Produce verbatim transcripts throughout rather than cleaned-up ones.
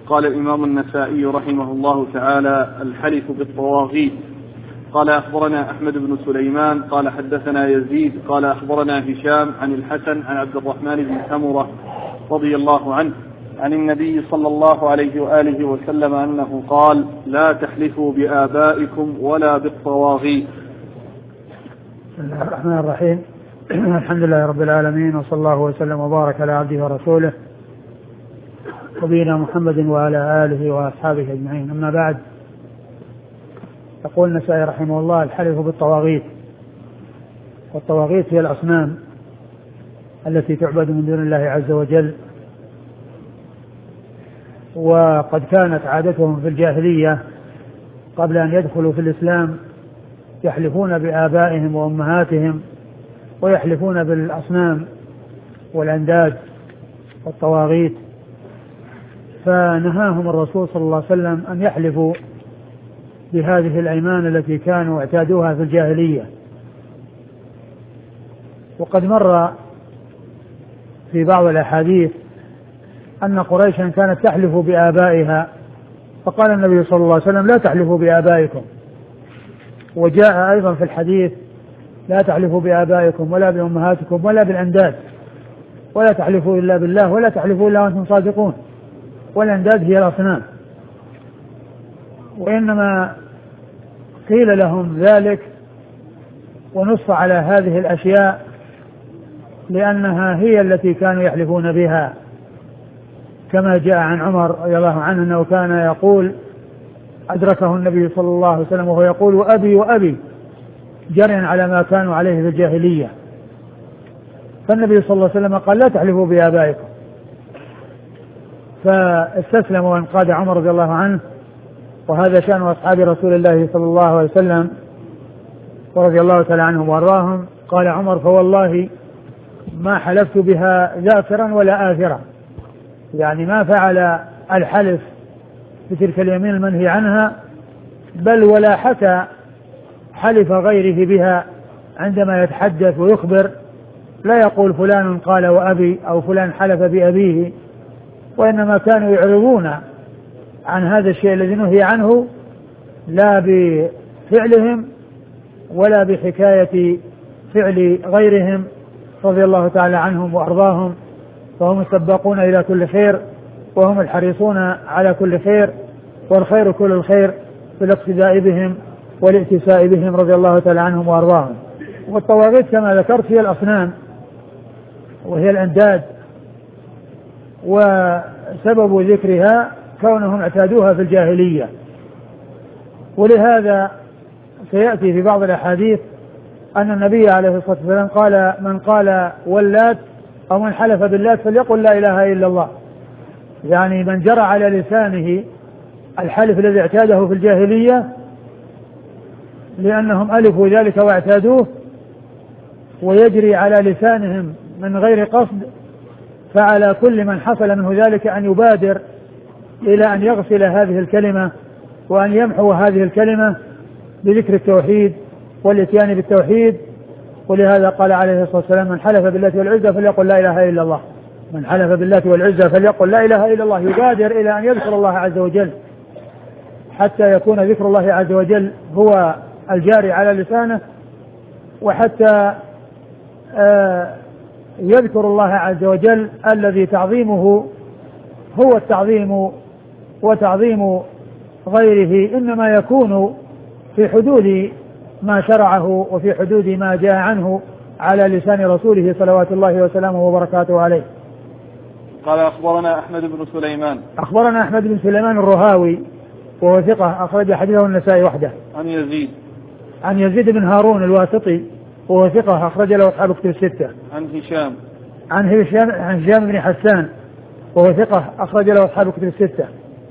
قال الإمام النسائي رحمه الله تعالى: الحلف بالطواغيت. قال أخبرنا أحمد بن سليمان قال حدثنا يزيد قال أخبرنا هشام عن الحسن عن عبد الرحمن بن سمرة رضي الله عنه عن النبي صلى الله عليه وآله وسلم أنه قال: لا تحلفوا بآبائكم ولا بالطواغيت. بسم الله الرحمن الرحيم. الحمد لله رب العالمين، وصلى الله وسلم وبارك على عبده ورسوله نبينا محمد وعلى آله وأصحابه أجمعين. أما بعد، يقول النسائي رحمه الله: الحلف بالطواغيت. والطواغيت هي الأصنام التي تعبد من دون الله عز وجل، وقد كانت عادتهم في الجاهلية قبل أن يدخلوا في الإسلام يحلفون بآبائهم وأمهاتهم، ويحلفون بالأصنام والأنداد والطواغيت، فنهاهم الرسول صلى الله عليه وسلم أن يحلفوا بهذه الأيمان التي كانوا اعتادوها في الجاهلية. وقد مر في بعض الأحاديث أن قريشا كانت تحلف بآبائها، فقال النبي صلى الله عليه وسلم: لا تحلفوا بآبائكم. وجاء أيضا في الحديث: لا تحلفوا بآبائكم ولا بأمهاتكم ولا بالأنداد، ولا تحلفوا إلا بالله ولا تحلفوا إلا وأنتم صادقون. والأنداد هي الأصنام، وإنما قيل لهم ذلك ونص على هذه الأشياء لأنها هي التي كانوا يحلفون بها، كما جاء عن عمر رضي الله عنه أنه كان يقول: أدركه النبي صلى الله عليه وسلم وهو يقول: وأبي وأبي، جريا على ما كانوا عليه في الجاهلية. فالنبي صلى الله عليه وسلم قال: لا تحلفوا بآبائكم. فاستسلم وانقاد عمر رضي الله عنه، وهذا شأن أصحاب رسول الله صلى الله عليه وسلم ورضي الله تعالى عنهم وارضاهم. قال عمر: فوالله ما حلفت بها ذاكرا ولا آثرا، يعني ما فعل الحلف بتلك اليمين المنهي عنها، بل ولا حتى حلف غيره بها عندما يتحدث ويخبر، لا يقول فلان قال وأبي أو فلان حلف بأبيه، وإنما كانوا يعرضون عن هذا الشيء الذي نهي عنه، لا بفعلهم ولا بحكاية فعل غيرهم رضي الله تعالى عنهم وأرضاهم. فهم السباقون إلى كل خير، وهم الحريصون على كل خير، والخير كل الخير في الاقتداء بهم والائتساء بهم رضي الله تعالى عنهم وأرضاهم. والطواغيت كما ذكرت هي الأصنام وهي الأنداد، وسبب ذكرها كونهم اعتادوها في الجاهلية. ولهذا سيأتي في بعض الأحاديث أن النبي عليه الصلاة والسلام قال: من قال واللات أو من حلف باللات فليقل لا إله إلا الله، يعني من جرى على لسانه الحلف الذي اعتاده في الجاهلية لأنهم ألفوا ذلك واعتادوه، ويجري على لسانهم من غير قصد، فعلى كل من حصل منه ذلك أن يبادر إلى أن يغسل هذه الكلمة وأن يمحو هذه الكلمة بذكر التوحيد والاتيان بالتوحيد. ولهذا قال عليه الصلاة والسلام: من حلف بالله والعزى فليقل لا إله إلا الله. من حلف بالله والعزى فليقل لا إله إلا الله، يبادر إلى أن يذكر الله عز وجل حتى يكون ذكر الله عز وجل هو الجاري على لسانه، وحتى آه يذكر الله عز وجل الذي تعظيمه هو التعظيم، وتعظيم غيره إنما يكون في حدود ما شرعه وفي حدود ما جاء عنه على لسان رسوله صلوات الله وسلامه وبركاته عليه. قال: أخبرنا أحمد بن سليمان. أخبرنا أحمد بن سليمان الرهاوي وهو ثقة أخرج حديثه النسائي وحده. عن يزيد عن يزيد بن هارون الواسطي وهو ثقة أخرج له أصحاب كتب الستة. عن هشام عن هشام عن هشام بن حسان وهو ثقة أخرج له أصحاب كتب الستة.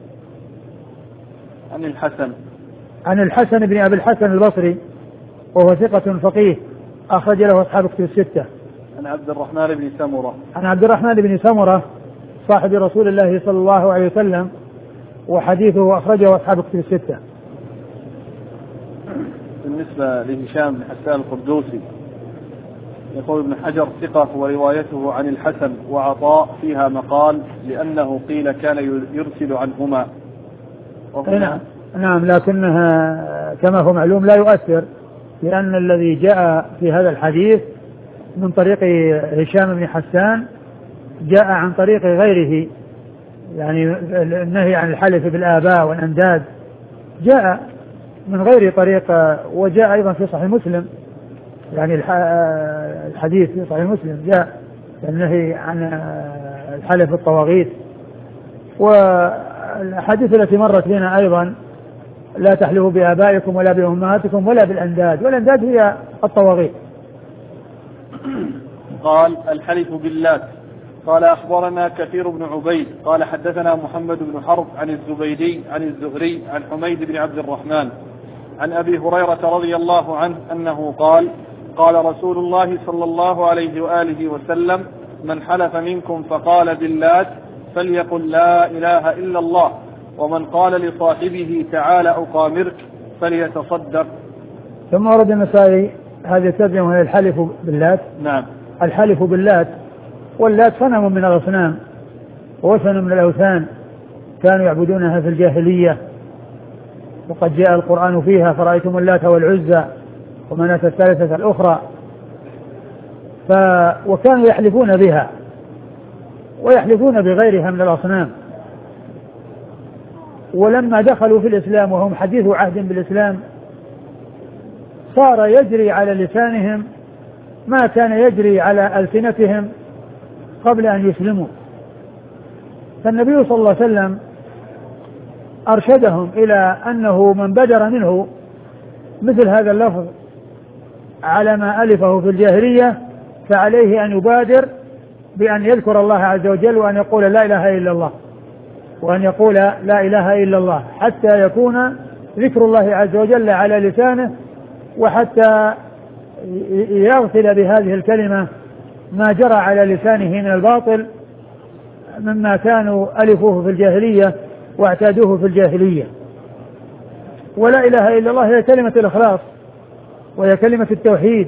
عن الحسن عن الحسن بن أبي الحسن البصري وهو ثقة فقيه أخرج له أصحاب كتب الستة. عن عبد الرحمن بن سمرة عن عبد الرحمن بن سمرة صاحب رسول الله صلى الله عليه وسلم، وحديثه أخرجه أصحاب كتب الستة. بالنسبة لهشام بن حسان القردوسي يقول ابن حجر ثقة وروايته عن الحسن وعطاء فيها مقال لأنه قيل كان يرسل عنهما. نعم نعم لكنها كما هو معلوم لا يؤثر، لأن الذي جاء في هذا الحديث من طريق هشام بن حسان جاء عن طريق غيره، يعني النهي عن الحلف بالآباء والأنداد جاء من غير طريق، وجاء أيضا في صحيح مسلم، يعني الحديث في صحيح مسلم جاء النهي عن الحلف بالطواغيت. والحديث التي مرت بنا أيضا لا تحلفوا بآبائكم ولا بأمهاتكم ولا بالأنداد، والأنداد هي الطواغيت. قال الحلف باللات. قال أخبرنا كثير بن عبيد قال حدثنا محمد بن حرب عن الزبيدي عن الزهري عن حميد بن عبد الرحمن عن أبي هريرة رضي الله عنه أنه قال قال رسول الله صلى الله عليه وآله وسلم من حلف منكم فقال باللات فليقل لا إله إلا الله، ومن قال لصاحبه تعالى أقامرك فليتصدق. ثم ورد النسائي هذه الترجمة وهي الحلف باللات. نعم. الحلف باللات، واللات صنم من الأصنام ووثن من الأوثان كانوا يعبدونها في الجاهلية، وقد جاء القرآن فيها فرأيتم اللات والعزى ومناة الثالثة الأخرى. ف... وكانوا يحلفون بها ويحلفون بغيرها من الأصنام. ولما دخلوا في الإسلام وهم حديث عهد بالإسلام صار يجري على لسانهم ما كان يجري على ألسنتهم قبل أن يسلموا. فالنبي صلى الله عليه وسلم أرشدهم إلى أنه من بدر منه مثل هذا اللفظ على ما ألفه في الجاهلية فعليه أن يبادر بأن يذكر الله عز وجل وأن يقول لا إله إلا الله، وأن يقول لا إله إلا الله حتى يكون ذكر الله عز وجل على لسانه، وحتى يغسل بهذه الكلمة ما جرى على لسانه من الباطل مما كانوا ألفوه في الجاهلية واعتادوه في الجاهلية. ولا إله إلا الله هي كلمة الإخلاص وهي كلمة التوحيد،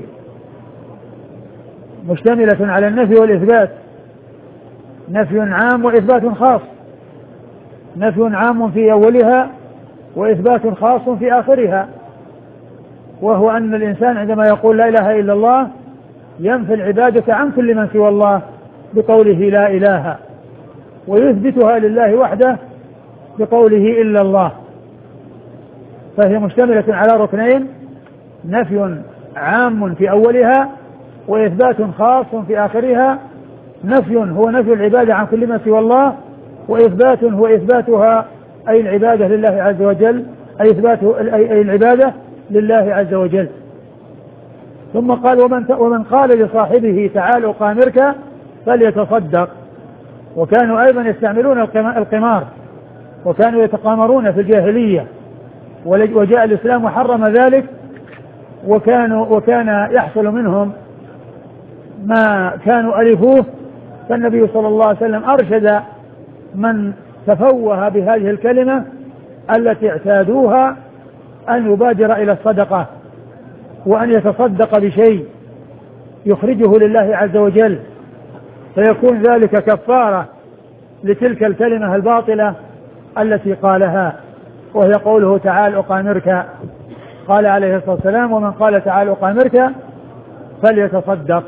مشتملة على النفي والإثبات، نفي عام وإثبات خاص، نفي عام في أولها وإثبات خاص في آخرها، وهو أن الإنسان عندما يقول لا إله إلا الله ينفي العبادة عن كل من سوى الله بقوله لا إله، ويثبتها لله وحده بقوله إلا الله. فهي مشتملة على ركنين، نفي عام في أولها وإثبات خاص في آخرها. نفي هو نفي العبادة عن كل من سوى الله، وإثبات هو إثباتها أي العبادة لله عز وجل، أي إثبات أي العبادة لله عز وجل. ثم قال ومن, ومن قال لصاحبه تعال أقامرك فليتصدق. وكانوا أيضا يستعملون القمار وكانوا يتقامرون في الجاهلية، وجاء الإسلام وحرم ذلك، وكانوا وكان يحصل منهم ما كانوا ألفوه. فالنبي صلى الله عليه وسلم أرشد من تفوه بهذه الكلمة التي اعتادوها أن يبادر إلى الصدقة وأن يتصدق بشيء يخرجه لله عز وجل، فيكون ذلك كفارة لتلك الكلمة الباطلة التي قالها، وهي قوله تعال أقامرك. قال عليه الصلاة والسلام ومن قال تعال أقامرك فليتصدق،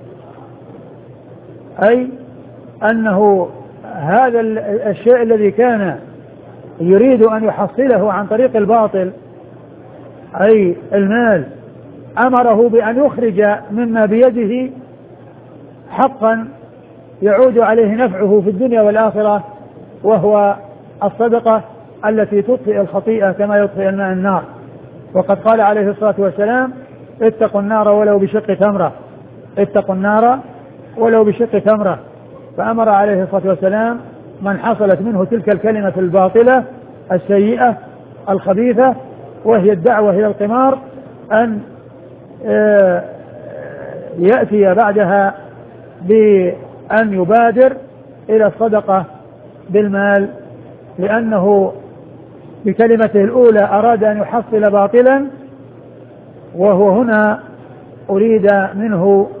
أي أنه هذا الشيء الذي كان يريد أن يحصله عن طريق الباطل أي المال أمره بأن يخرج مما بيده حقا يعود عليه نفعه في الدنيا والآخرة، وهو الصدقة التي تطفئ الخطيئة كما يطفئ الماء النار. وقد قال عليه الصلاة والسلام اتقوا النار ولو بشق تمرة، اتقوا النار ولو بشق تمرة. فأمر عليه الصلاة والسلام من حصلت منه تلك الكلمة الباطلة السيئة الخبيثة وهي الدعوة إلى القمار أن يأتي بعدها بأن يبادر إلى الصدقة بالمال، لأنه بكلمته الأولى أراد أن يحصل باطلا، وهو هنا أريد منه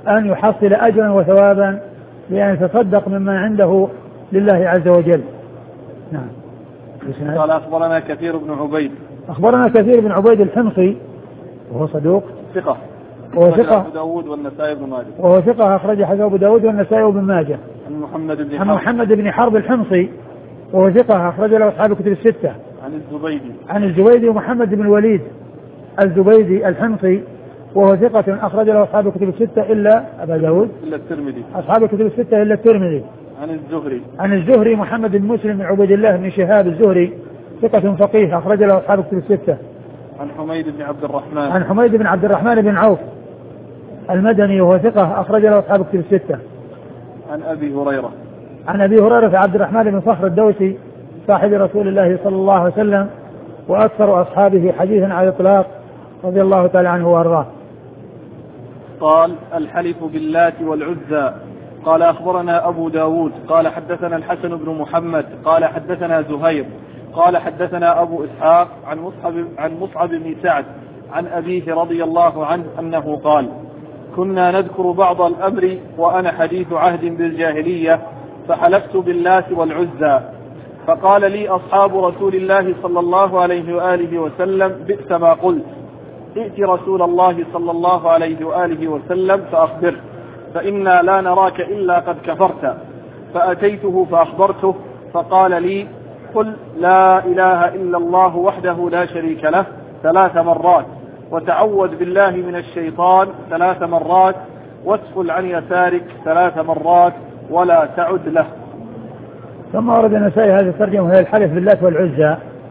أن يحصل أجرا وثوابا بأن يتصدق مما عنده لله عز وجل. نعم. قال أخبرنا كثير بن عبيد. أخبرنا كثير بن عبيد الحمصي وهو صدوق ثقة. وهو ثقة أبو داود والنسائي بن ماجه. وهو ثقة أخرج حديث أبو داود والنسائي وابن ماجه. عن محمد بن عن محمد بن حرب الحمصي وهو ثقة أخرج له أصحاب الكتب الستة. عن الزبيدي. عن الزبيدي ومحمد بن الوليد الزبيدي الحمصي وهو ثقة أخرج له أصحاب الكتب الستة إلا أبا داود إلا الترمذي. أصحاب الكتب الستة إلا الترمذي. عن الزهري. عن الزهري محمد بن مسلم بن عبيد الله بن شهاب الزهري ثقة فقيه أخرج له أصحاب الكتب الستة. عن حميد بن عبد الرحمن. عن حميد بن عبد الرحمن بن عوف المدني وهو ثقة أخرج له أصحاب الكتب الستة. عن أبي هريرة. عن أبي هريرة عبد الرحمن بن صخر الدوسي صاحب رسول الله صلى الله عليه وسلم وأكثر أصحابه حديثا على الإطلاق رضي الله تعالى عنه وأرضاه. قال الحلف باللات والعزى. قال أخبرنا أبو داود قال حدثنا الحسن بن محمد قال حدثنا زهير قال حدثنا أبو إسحاق عن مصعب, عن مصعب بن سعد عن أبيه رضي الله عنه أنه قال كنا نذكر بعض الأمر وأنا حديث عهد بالجاهلية فحلفت باللات والعزى فقال لي أصحاب رسول الله صلى الله عليه وآله وسلم بئس ما قلت ائت رسول الله صلى الله عليه وآله وسلم فأخبره فإنا لا نراك إلا قد كفرت فأتيته فأخبرته فقال لي قل لا إله إلا الله وحده لا شريك له ثلاث مرات وتعوذ بالله من الشيطان ثلاث مرات واسفل عن يسارك ثلاث مرات ولا تعد له. ثم أورد النسائي هذه الترجمة وهي الحلف باللات والعزى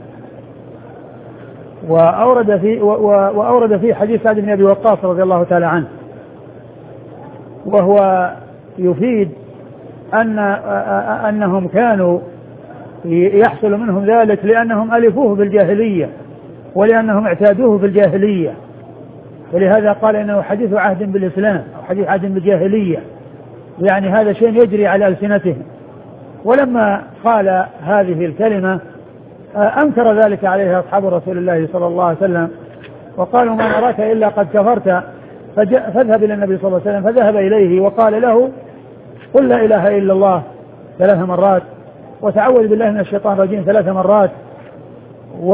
وأورد في وأورد في حديث سعد بن أبي وقاص رضي الله تعالى عنه وهو يفيد أن أنهم كانوا يحصل منهم ذلك لأنهم ألفوه بالجاهلية ولأنهم اعتادوه في الجاهلية ولهذا قال إنه حديث عهد بالإسلام أو حديث عهد بالجاهلية يعني هذا شيء يجري على ألسنتهم. ولما قال هذه الكلمة أنكر ذلك عليه أصحاب رسول الله صلى الله عليه وسلم وقالوا ما نراك إلا قد كفرت فاذهب إلى النبي صلى الله عليه وسلم فذهب إليه وقال له قل لا إله إلا الله ثلاث مرات وتعوذ بالله من الشيطان الرجيم ثلاث مرات و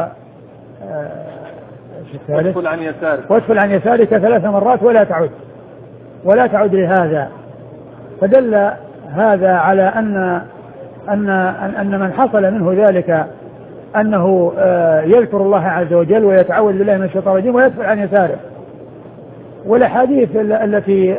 واسفل عن يسارك واسفل عن يسارك ثلاث مرات ولا تعد ولا تعد لهذا. فدل هذا على أن أن أن من حصل منه ذلك أنه يذكر الله عز وجل ويتعوذ بالله من الشيطان الرجيم ويسفل عن يساره. والحديث التي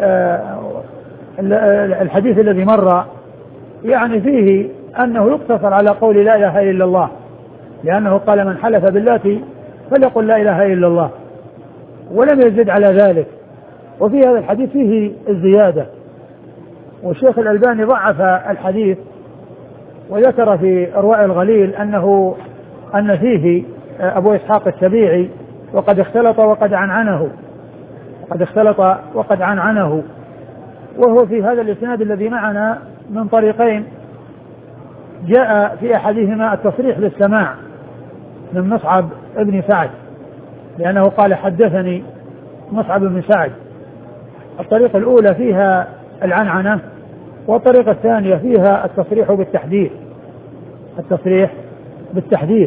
الحديث الذي مر يعني فيه أنه يقتصر على قول لا إله إلا الله لأنه قال من حلف باللات فليقل لا إله إلا الله ولم يزد على ذلك. وفي هذا الحديث فيه الزيادة والشيخ الألباني ضعف الحديث وذكر في إرواء الغليل أنه أن فيه أبو إسحاق السبيعي وقد اختلط وقد عنعنه وقد اختلط وقد عنعنه وهو في هذا الإسناد الذي معنا من طريقين جاء في أحدهما التصريح بالسماع من مصعب ابن سعد لأنه قال حدثني مصعب بن سعد. الطريقة الأولى فيها العنعنة والطريقة الثانية فيها التصريح بالتحديث التصريح بالتحديث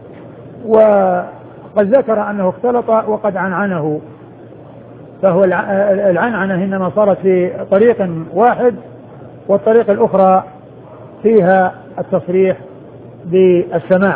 وقد ذكر أنه اختلط وقد عنعنه فهو العنعنة إنما صارت في طريق واحد والطريقة الأخرى فيها التصريح بالسماع.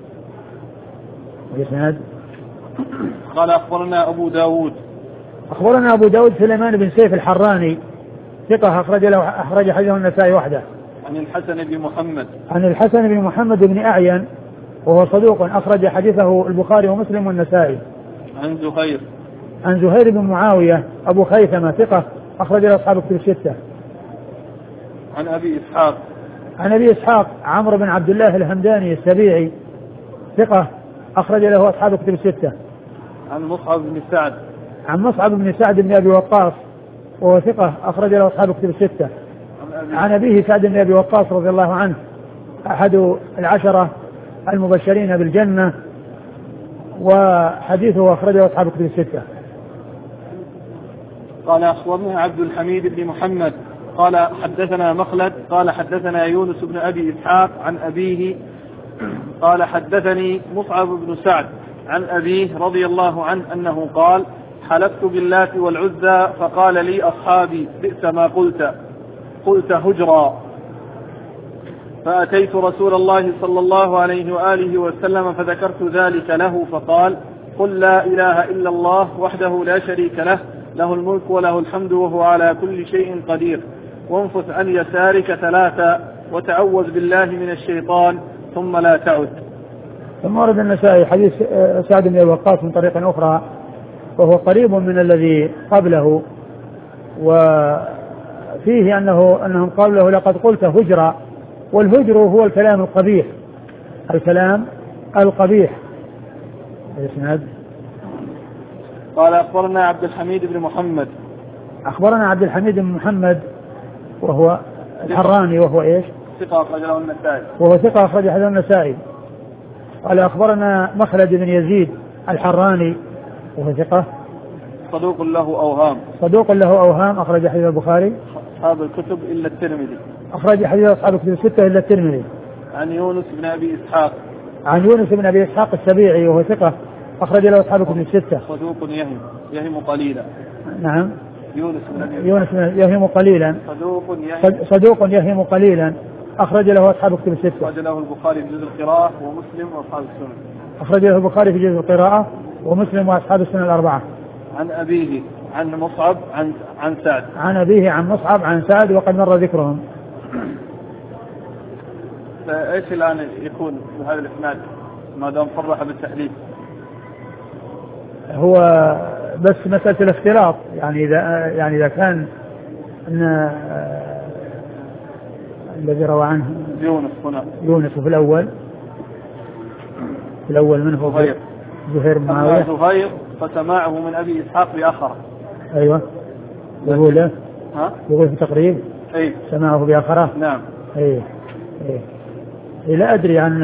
قال أخبرنا أبو داود أخبرنا أبو داود سليمان بن سيف الحراني ثقة أخرج له أخرج حديثه النسائي وحده. عن الحسن بن محمد عن الحسن بن محمد بن أعين وهو صدوق أخرج حديثه البخاري ومسلم والنسائي. عن زهير عن زهير بن معاوية أبو خيثمة ثقة أخرج له أصحاب الكتب الستة. عن أبي إسحاق عن أبي إسحاق عمرو بن عبد الله الهمداني السبيعي ثقة أخرج له أصحاب الكتب الستة. عن مصعب بن سعد عن مصعب بن سعد بن أبي وقاص وهو ثقة أخرج له أصحاب الكتب الستة. عن أبيه سعد بن أبي وقاص رضي الله عنه أحد العشرة المبشرين بالجنة وحديثه أخرجه أصحاب الكتب الستة. قال أخبرنا عبد الحميد بن محمد قال حدثنا مخلد قال حدثنا يونس بن أبي إسحاق عن أبيه قال حدثني مصعب بن سعد عن أبيه رضي الله عنه أنه قال حلفت باللات والعزى فقال لي أصحابي بئس ما قلت قلت هجرا، فأتيت رسول الله صلى الله عليه وآله وسلم فذكرت ذلك له فقال قل لا إله إلا الله وحده لا شريك له له الملك وله الحمد وهو على كل شيء قدير، وانفث عن يسارك ثلاثا وتعوذ بالله من الشيطان ثم لا تعد. ثم ورد النسائي حديث سعد بن وقاص من طريق أخرى وهو قريب من الذي قبله، وفيه أنه أنهم قالوا له لقد قلت هجرا، والهجر هو الكلام القبيح، الكلام القبيح. الإسناد قال أخبرنا عبد الحميد بن محمد أخبرنا عبد الحميد بن محمد وهو الحراني وهو إيش؟ ثقة أخرجه النسائي وهو ثقة أخرجه النسائي. قال أخبرنا مخلد بن يزيد الحراني وهو ثقة صدوق له أوهام صدوق له أوهام أخرج حديث البخاري أصحاب الكتب إلا الترمذي أخرج حديث أصحاب الكتب الستة إلا الترمذي. عن يونس بن أبي إسحاق عن يونس بن أبي إسحاق السبيعي وهو ثقة أخرج له أصحاب الكتب الستة. صدوق يهم يهم قليلا. نعم يونس بن أبي يونس يهم قليلا صدوق يهم صدوق يهم قليلا أخرج له أصحاب الكتب الستة. أخرج له البخاري في جزء القراءة ومسلم وأصحاب السنن. أخرج له البخاري في جزء القراءة ومسلم وأصحاب السنن الأربعة. عن أبيه عن مصعب عن عن سعد عن أبيه عن مصعب عن سعد وقد مر ذكرهم. فإيش الآن يكون بهذا الإسناد ما دام صرح بالتحديث؟ هو بس مسألة الاختلاط، يعني إذا يعني إذا كان أن الذي روى عنه يونس هنا يونس في الأول في الأول منه زهير زهير بن معاوية زهير فسماعه من أبي إسحاق بآخره. أيوة يقول له ها يقول في تقريب أي سماعه بآخره. نعم أي أي لا أدري عن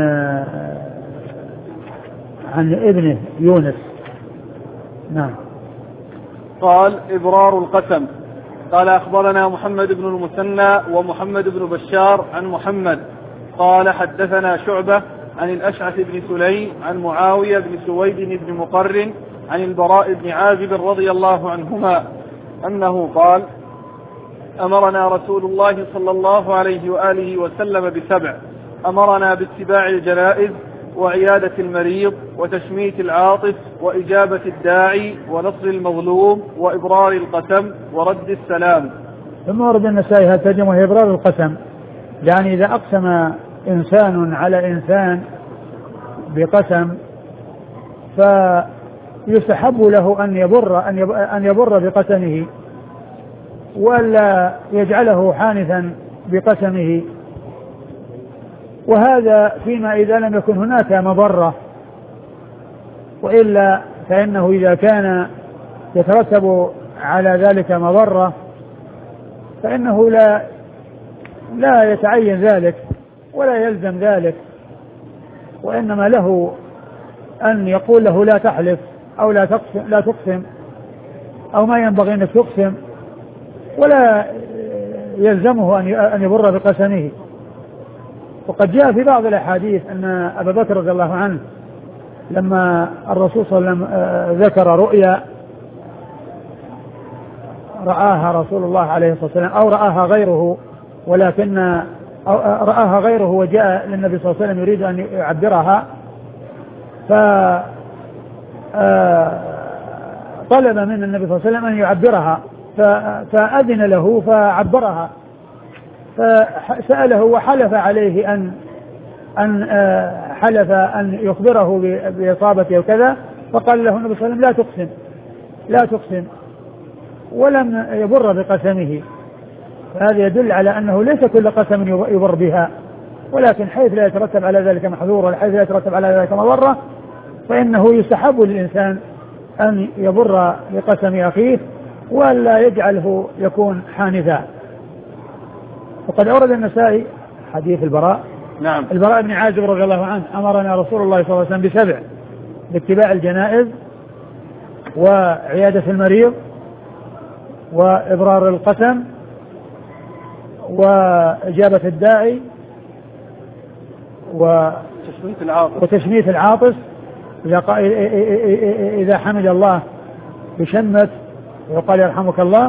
عن ابنه يونس. نعم. قال إبرار القسم. قال أخبرنا محمد بن المثنى ومحمد بن بشار عن محمد قال حدثنا شعبة عن الأشعث بن سليم عن معاوية بن سويد بن مقرن عن البراء بن عازب رضي الله عنهما أنه قال أمرنا رسول الله صلى الله عليه وآله وسلم بسبع: أمرنا باتباع الجنائز وعيادة المريض وتشميت العاطف وإجابة الداعي ونصر المظلوم وإبرار القسم ورد السلام. ثم ورد النسائي هذا ترجمة وهي إبرار القسم، يعني إذا أقسم إنسان على إنسان بقسم فيستحب له أن يبر أن يبر بقسمه ولا يجعله حانثا بقسمه، وهذا فيما إذا لم يكن هناك مضرة، وإلا فإنه إذا كان يترتب على ذلك مضرة فإنه لا لا يتعين ذلك ولا يلزم ذلك، وإنما له أن يقول له لا تحلف أو لا تقسم, لا تقسم أو ما ينبغي أن تقسم، ولا يلزمه أن يبر بقسمه. وقد جاء في بعض الأحاديث أن أبا بكر رضي الله عنه لما الرسول صلى الله عليه وسلم ذكر رؤيا رآها رسول الله عليه الصلاة والسلام أو رآها غيره، ولكن أو رآها غيره وجاء للنبي صلى الله عليه وسلم يريد أن يعبرها، فطلب من النبي صلى الله عليه وسلم أن يعبرها فأذن له فعبرها، فسأله وحلف عليه أن أن حلف أن يخبره بإصابته وكذا، فقال له النبي صلى الله عليه وسلم لا تقسم لا تقسم ولم يبر بقسمه. فهذا يدل على أنه ليس كل قسم يبر بها، ولكن حيث لا يترتب على ذلك محذور وحيث لا يترتب على ذلك مضرة فإنه يستحب للإنسان أن يبر بقسم أخيه ولا يجعله يكون حانثا. وقد أورد النسائي حديث البراء نعم. البراء بن عازب رضي الله عنه أمرنا رسول الله صلى الله عليه وسلم بسبع: باتباع الجنائز وعيادة المريض وإبرار القسم وإجابة الداعي وتشميت العاطس إذا حمد الله بشمت وقال يرحمك الله،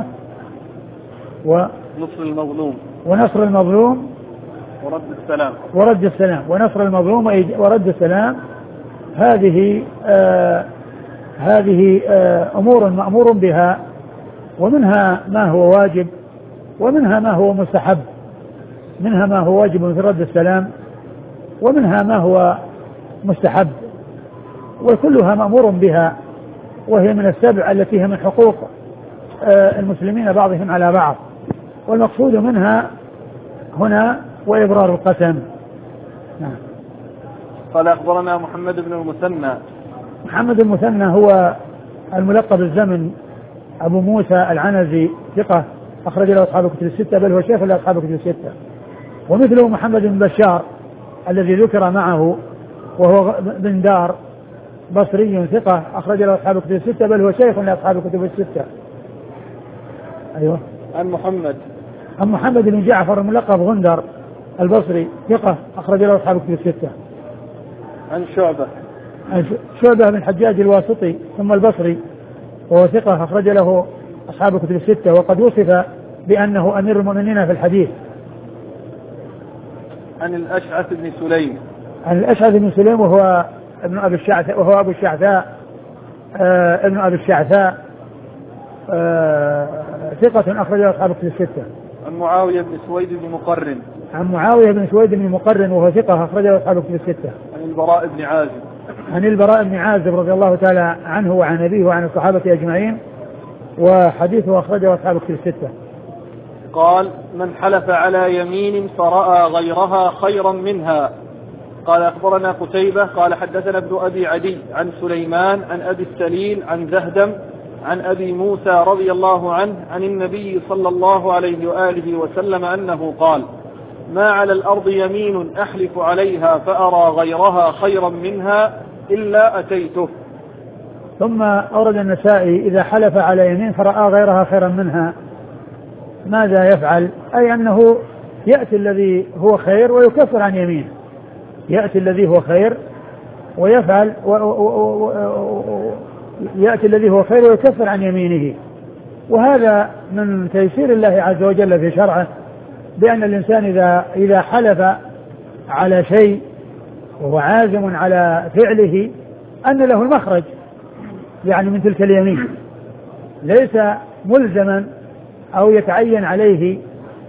ونصر المظلوم ونصر المظلوم ورد السلام ورد السلام ونصر المظلوم ورد السلام. هذه آه هذه آه أمور مأمور بها، ومنها ما هو واجب ومنها ما هو مستحب، منها ما هو واجب في رد السلام ومنها ما هو مستحب، وكلها مأمور بها، وهي من السبع التي هي من حقوق آه المسلمين بعضهم على بعض، والمقصود منها هنا وإبرار القسم. نعم. قال أخبرنا محمد بن المثنى. محمد المثنى هو الملقب الزمن أبو موسى العنزي، ثقة أخرج له أصحاب الكتب الستة، بل هو شيخ لأصحاب الكتب الستة. ومثله محمد بن بشار الذي ذكر معه وهو بن دار بصري ثقة أخرج له أصحاب الكتب الستة، بل هو شيخ لأصحاب الكتب الستة. أيوة. عن محمد عن محمد بن جعفر الملقب غندر البصري ثقة أخرج له أصحاب الكتب الستة. عن شعبة شعبة بن حجاج الواسطي ثم البصري، وهو ثقة أخرج له أصحاب الكتب الستة، وقد وصف بأنه أمير المؤمنين في الحديث. عن الأشعث بن سليم. عن الأشعث بن سليم وهو ابن أبي الشعثاء وهو أبو الشعثاء آه ابن أبي الشعثاء آه ثقة أخرج له أصحاب الكتب الستة. عن معاوية بن سويد بن مقرن. عن معاوية بن سويد بن مقرن وهو ثقة أخرج له أصحاب الكتب الستة. عن البراء بن عازب. عن البراء بن عازب رضي الله تعالى عنه وعن أبيه وعن الصحابة أجمعين، وحديثه أخرجه أصحاب الكتب الستة. قال: من حلف على يمين فرأى غيرها خيرا منها. قال: أخبرنا قتيبة قال حدثنا ابن أبي عدي عن سليمان عن أبي السليل عن زهدم عن أبي موسى رضي الله عنه عن النبي صلى الله عليه وآله وسلم أنه قال: ما على الأرض يمين أحلف عليها فأرى غيرها خيرا منها إلا أتيته. ثم أورد النسائي: إذا حلف على يمين فرأى غيرها خيرا منها ماذا يفعل؟ أي أنه يأتي الذي هو خير ويكفر عن يمينه، يأتي الذي هو خير ويفعل و... و... و... و... يأتي الذي هو خير ويكفر عن يمينه. وهذا من تيسير الله عز وجل في شرعه، بأن الإنسان إذا إذا حلف على شيء وهو عازم على فعله أن له المخرج يعني من تلك اليمين، ليس ملزما أو يتعين عليه،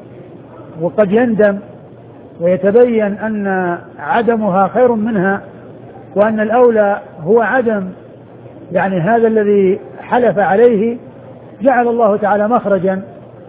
وقد يندم ويتبين أن عدمها خير منها، وأن الأولى هو عدم يعني هذا الذي حلف عليه. جعل الله تعالى مخرجا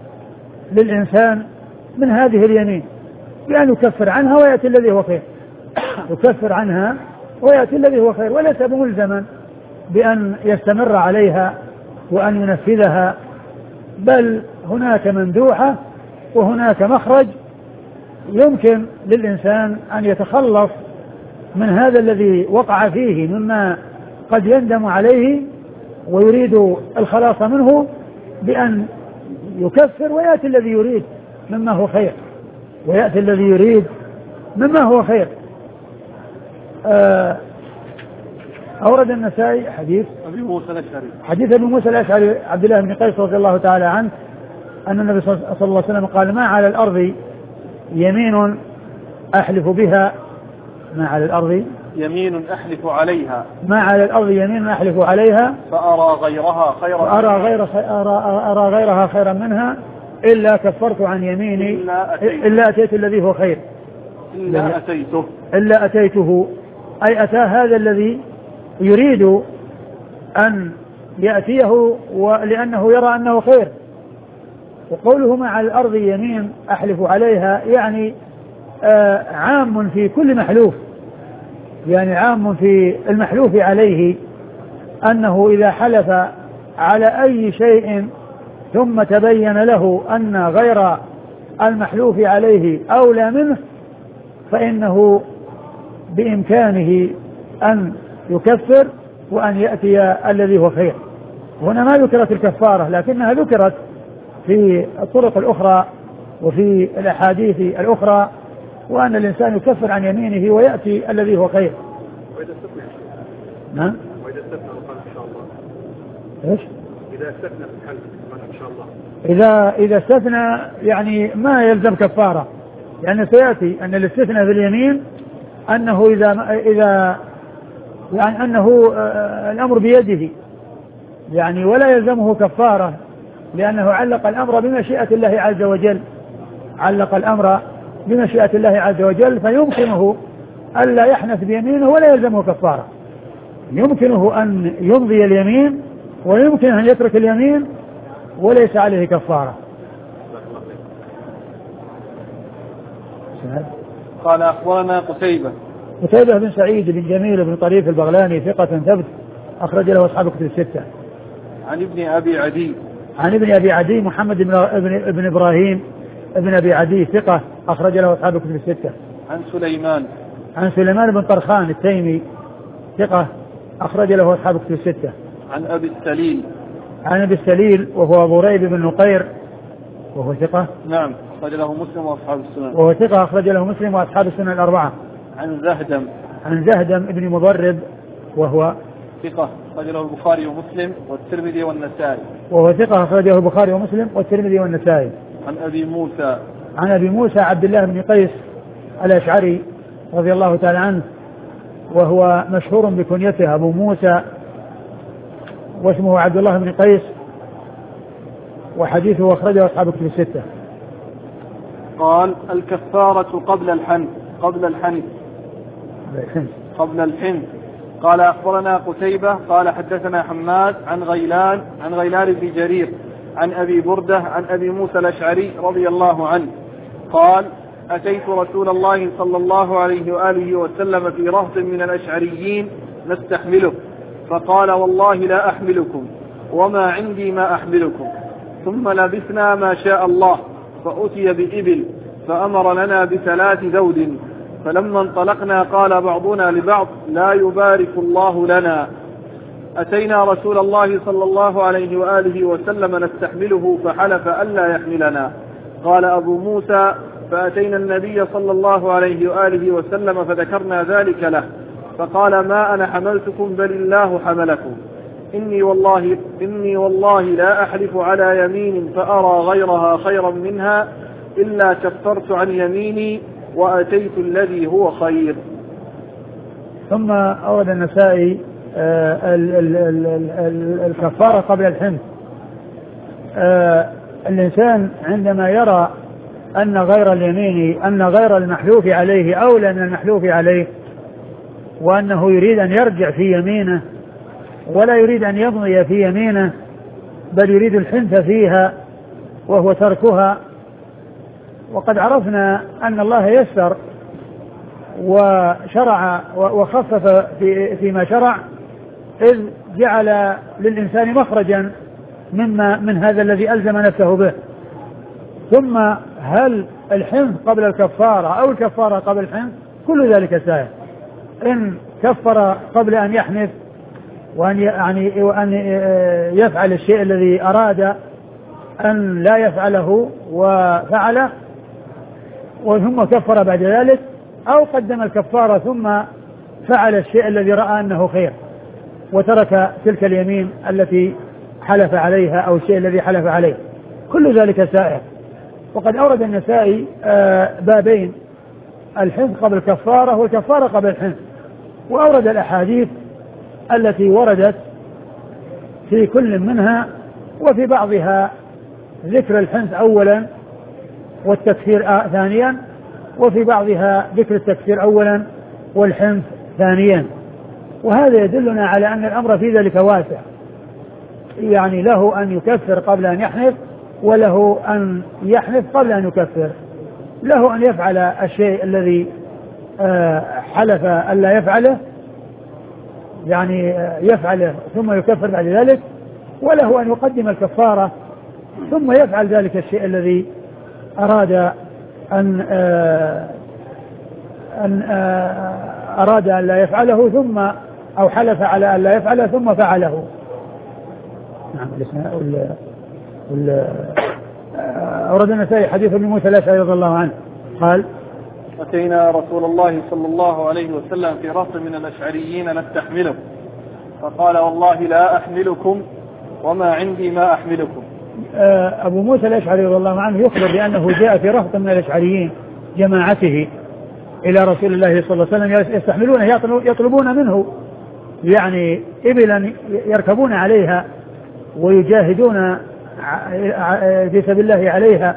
للإنسان من هذه اليمين بأن يكفر عنها ويأتي الذي هو خير، يكفر عنها ويأتي الذي هو خير، وليس بملزما بأن يستمر عليها وأن ينفذها، بل هناك مندوحة وهناك مخرج يمكن للإنسان أن يتخلص من هذا الذي وقع فيه مما قد يندم عليه ويريد الخلاص منه بأن يكفر ويأتي الذي يريد مما هو خير، ويأتي الذي يريد مما هو خير. آه أورد النسائي حديث أبي موسى الأشعري حديث أبي موسى الأشعري عبد الله بن قيس رضي الله تعالى عنه أن النبي صلى الله عليه وسلم قال: ما على الأرض يمين أحلف بها ما على الأرض يمين أحلف عليها ما على الأرض يمين أحلف عليها فأرى غيرها خيرا أرى, غير أرى, أرى غيرها خيرا منها إلا كفرت عن يميني إلا أتيت, إلا أتيت الذي هو خير إلا أتيته إلا أتيته أي أتى هذا الذي يريد أن يأتيه ولأنه يرى أنه خير. وقوله ما على الأرض يمين أحلف عليها يعني آه عام في كل محلوف، يعني عام في المحلوف عليه، أنه إذا حلف على أي شيء ثم تبين له أن غير المحلوف عليه أولى منه فإنه بإمكانه أن يكفر وأن يأتي الذي هو خير. هنا ما ذكرت الكفارة لكنها ذكرت في الطرق الأخرى وفي الأحاديث الأخرى، وأن الإنسان يكفر عن يمينه ويأتي الذي هو خير. وإذا استثنى نعم. وإذا استثنى قال إن شاء الله. إيش؟ إذا استثنى في الحلف قال إن شاء الله. إذا إذا استثنى يعني ما يلزم كفارة، لأن سيأتي أن الاستثناء في اليمين أنه إذا إذا يعني أنه الأمر بيده يعني ولا يلزمه كفارة، لأنه علق الأمر بمشيئة الله عز وجل، علق الأمر بمشيئة الله عز وجل، فيمكنه ألا يحنث بيمينه ولا يلزمه كفارة، يمكنه أن يمضي اليمين ويمكن أن يترك اليمين وليس عليه كفارة. قال أخبرنا قتيبة قتيبة بن سعيد بن جميل بن طريف البغلاني ثقة ثبت أخرج له أصحاب الكتب الستة. عن ابن أبي عدي عن ابن أبي عدي محمد بن ابن إبراهيم ابن أبي عدي ثقة أخرج له أصحاب الكتب الستة. عن سليمان عن سليمان بن طرخان التيمي ثقة أخرج له أصحاب الكتب الستة. عن أبي السليل عن أبي السليل وهو أبو ريب بن نقير وهو ثقة. نعم أخرج له مسلم وأصحاب السنن. وهو ثقة أخرج له مسلم وأصحاب السنن الأربعة. عن زهدم عن زهدم ابن مضرب وهو ثقة أخرج له البخاري ومسلم والترمذي والنسائي. وهو ثقة أخرجه البخاري ومسلم والترمذي والنسائي. عن أبي موسى عن أبي موسى عبد الله بن قيس الأشعري رضي الله تعالى عنه، وهو مشهور بكنيته أبو موسى، واسمه عبد الله بن قيس، وحديثه أخرجه أصحاب الكتب الستة. قال الكفارة قبل الحنث قبل الحنث قبل الحنث. قال أخبرنا قتيبة قال حدثنا حماد عن غيلان عن غيلان بن جرير عن أبي بردة عن أبي موسى الأشعري رضي الله عنه قال أتيت رسول الله صلى الله عليه وآله وسلم في رهط من الأشعريين نستحمله، فقال والله لا أحملكم وما عندي ما أحملكم. ثم لبثنا ما شاء الله فأتي بإبل فأمر لنا بثلاث ذود، فلما انطلقنا قال بعضنا لبعض لا يبارك الله لنا. أتينا رسول الله صلى الله عليه وآله وسلم نستحمله فحلف ألا يحملنا. قال أبو موسى فأتينا النبي صلى الله عليه وآله وسلم فذكرنا ذلك له، فقال ما أنا حملتكم بل الله حملكم. إني والله, إني والله لا أحلف على يمين فأرى غيرها خيرا منها إلا كفرت عن يميني وأتيت الذي هو خير. ثم أورد النسائي آه ال ال ال ال الكفارة قبل الحنث. آه الإنسان عندما يرى أن غير اليمين أن غير المحلوف عليه أولى من المحلوف عليه، وأنه يريد أن يرجع في يمينه ولا يريد أن يمضي في يمينه بل يريد الحنث فيها وهو تركها. وقد عرفنا أن الله يسر وشرع وخفف في فيما شرع، إذ جعل للإنسان مخرجا مما من هذا الذي ألزم نفسه به. ثم هل الحنث قبل الكفارة أو الكفارة قبل الحنث؟ كل ذلك سائر. إن كفر قبل أن يحنث وأن يعني وأن يفعل الشيء الذي أراد أن لا يفعله وفعله وثم كفر بعد ذلك، أو قدم الكفارة ثم فعل الشيء الذي رأى أنه خير وترك تلك اليمين التي حلف عليها أو الشيء الذي حلف عليه، كل ذلك سائر. وقد أورد النسائي بابين: الحنث قبل الكفارة والكفارة قبل الحنث، وأورد الأحاديث التي وردت في كل منها، وفي بعضها ذكر الحنث أولا والتكفير ثانيا، وفي بعضها ذكر التكفير أولا والحنث ثانيا. وهذا يدلنا على أن الأمر في ذلك واسع، يعني له أن يكفر قبل أن يحنث وله أن يحنث قبل أن يكفر، له أن يفعل الشيء الذي حلف ألا يفعله يعني يفعله ثم يكفر بعد ذلك، وله أن يقدم الكفارة ثم يفعل ذلك الشيء الذي أراد أن أن أراد أن لا يفعله ثم أو حلف على أن لا يفعله ثم فعله. نعم. الاسماء أورد النسائي حديث ابن موسى الأشعري رضي الله عنه قال: أتينا رسول الله صلى الله عليه وسلم في رهط من الأشعريين نستحمله، فقال: والله لا أحملكم وما عندي ما أحملكم. أبو موسى الأشعري رضي الله عنه يخبر بأنه جاء في رهط من الأشعريين جماعته إلى رسول الله صلى الله عليه وسلم يستحملونه، يطلبون منه يعني إبلا يركبون عليها ويجاهدون في سبيل الله عليها،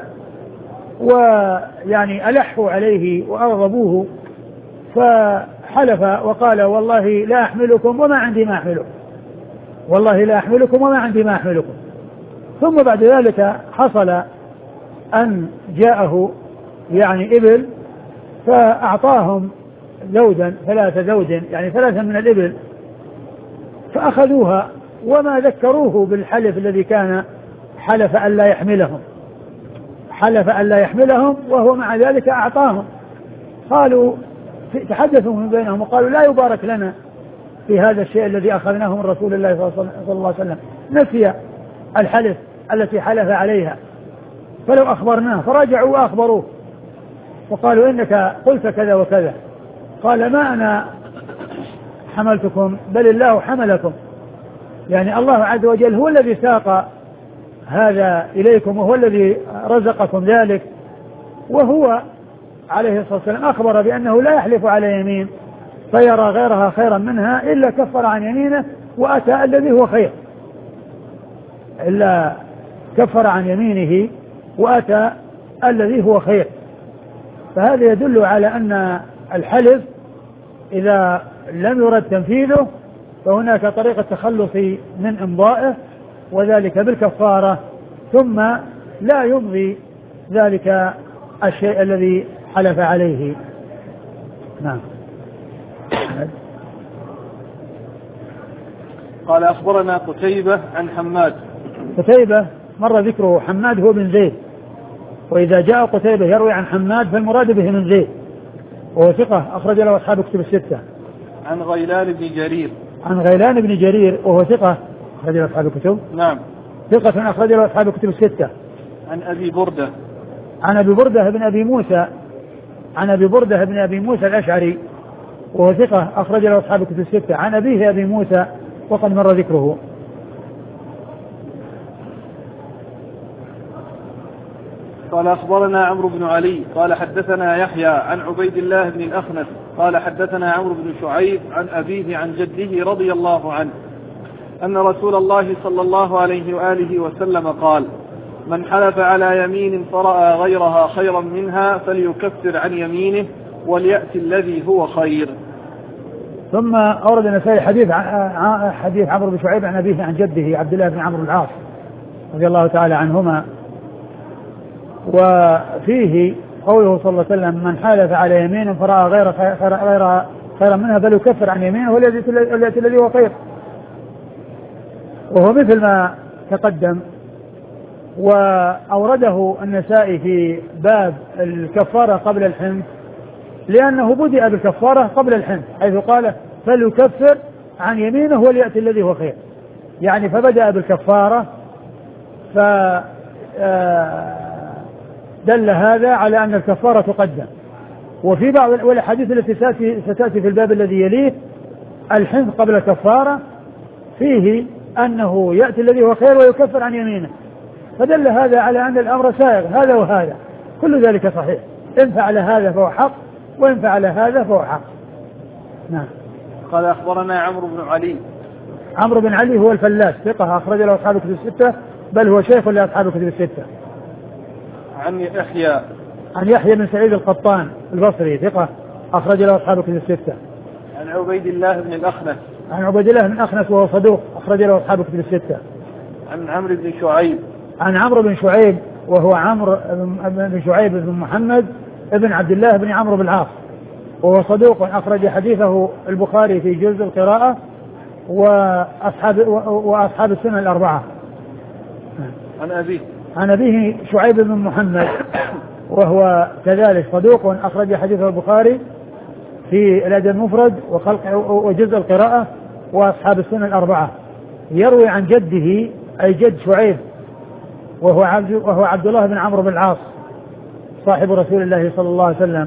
ويعني ألحوا عليه وأغضبوه، فحلف وقال: والله لا أحملكم وما عندي ما أحملكم، والله لا أحملكم وما عندي ما أحملكم. ثم بعد ذلك حصل أن جاءه يعني إبل فأعطاهم زوجا ثلاثة زوج يعني ثلاثة من الإبل، فأخذوها وما ذكروه بالحلف الذي كان حلف أن لا يحملهم، حلف أن لا يحملهم وهو مع ذلك أعطاهم. قالوا تحدثوا من بينهم وقالوا: لا يبارك لنا في هذا الشيء الذي أخذناه من رسول الله صلى الله عليه وسلم، نسي الحلف التي حلف عليها، فلو أخبرناه. فرجعوا وأخبروه وقالوا: إنك قلت كذا وكذا. قال: ما أنا حملتكم بل الله حملكم، يعني الله عز وجل هو الذي ساق هذا إليكم وهو الذي رزقكم ذلك، وهو عليه الصلاة والسلام أخبر بأنه لا يحلف على يمين فيرى غيرها خيرا منها إلا كفر عن يمينه وأتى الذي هو خير، إلا كفر عن يمينه وأتى الذي هو خير. فهذا يدل على أن الحلف إذا لم يرد تنفيذه فهناك طريقة تخلص من إمضائه، وذلك بالكفارة، ثم لا يمضي ذلك الشيء الذي حلف عليه. نعم. قال: أخبرنا قتيبة عن حماد. قتيبة مر ذكره، حماد هو بن زيد، وإذا جاء قتيبة يروي عن حماد فالمراد به من زيد، وهو ثقة أخرج له أصحاب كتب الستة. عن غيلان بن جرير. عن غيلان بن جرير وهو ثقة أخرج له أصحاب الكتب. نعم. ثقة أخرج له أصحاب الكتب الستة. عن أبي بردة. عن أبي بردة بن أبي موسى عن أبي بردة بن أبي موسى الأشعري وهو ثقة أخرج له أصحاب الكتب الستة. عن أبيه أبي موسى وقد مر ذكره. قال: أخبرنا عمرو بن علي قال حدثنا يحيى عن عبيد الله بن الأخنس قال حدثنا عمرو بن شعيب عن أبيه عن جده رضي الله عنه أن رسول الله صلى الله عليه وآله وسلم قال: من حلف على يمين فرأى غيرها خيرا منها فليكفر عن يمينه وليأتي الذي هو خير. ثم أورد النسائي حديث حديث عمرو بن شعيب عن أبيه عن جده عبد الله بن عمرو العاص رضي الله تعالى عنهما، وفيه قوله صلى الله عليه وسلم: من حلف على يمين فرأى غير خير غيرها خيرا منها فليكفر عن يمينه وليأتي الذي هو خير، وهو مثل ما تقدم. وأورده النسائي في باب الكفارة قبل الحنث لأنه بدأ بالكفارة قبل الحنث، حيث قال: فليكفر عن يمينه وليأتي الذي هو خير، يعني فبدأ بالكفارة، فدل هذا على أن الكفارة تقدم. وفي بعض والحديث التي ستأتي في الباب الذي يليه الحنث قبل الكفارة فيه أنه يأتي الذي هو خير ويكفر عن يمينه، فدل هذا على أن الأمر سائغ، هذا وهذا كل ذلك صحيح، إن فعل هذا فهو حق وإن فعل هذا فهو حق. نعم. قال: أخبرنا عمرو بن علي. عمرو بن علي هو الفلاس ثقة أخرج له أصحاب الكتب الستة، بل هو شيخ لأصحاب الكتب الستة. عن يحيى. عن يحيى بن سعيد القطان البصري ثقة أخرج له أصحاب الكتب الستة. عن عبيد الله بن الأخنس. عن عبيد الله بن الأخنس وهو صدوق أخرج له أصحاب الكتب الستة. عن عمرو بن شعيب. عن عمرو بن شعيب وهو عمرو بن شعيب بن محمد ابن عبد الله بن عمرو بن العاص، وهو صدوق أخرج حديثه البخاري في جزء القراءة وأصحاب وأصحاب السنة الأربعة. عن أبيه. عن أبيه شعيب بن محمد وهو كذلك صدوق أخرج حديثه البخاري في الأدب المفرد وخلق وجزء القراءة وأصحاب السنة الأربعة. يروي عن جده أي جد شعيب وهو عبد, وهو عبد الله بن عمرو بن العاص صاحب رسول الله صلى الله عليه وسلم،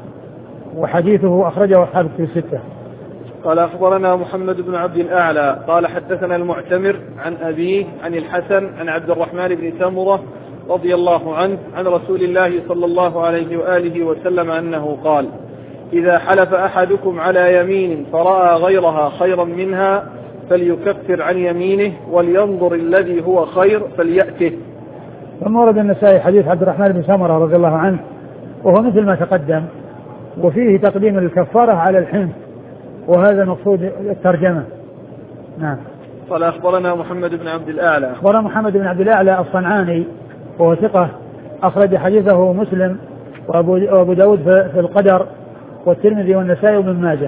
وحديثه أخرجه أصحاب الكتب الستة. قال أخبرنا محمد بن عبد الأعلى قال حدثنا المعتمر عن أبيه عن الحسن عن عبد الرحمن بن سمرة رضي الله عنه عن رسول الله صلى الله عليه وآله وسلم أنه قال: إذا حلف أحدكم على يمين فرأى غيرها خيرا منها فليكفر عن يمينه ولينظر الذي هو خير فليأته. ثم ورد النسائي حديث عبد الرحمن بن سمرة رضي الله عنه وهو مثل ما تقدم، وفيه تقديم الكفارة على الحنث، وهذا مقصود الترجمة. نعم. قال أخبرنا محمد بن عبد الأعلى أخبرنا محمد بن عبد الأعلى الصنعاني وهو ثقة أخرج حديثه مسلم وأبو داود في القدر والترمذي والنسائي وابن ماجه.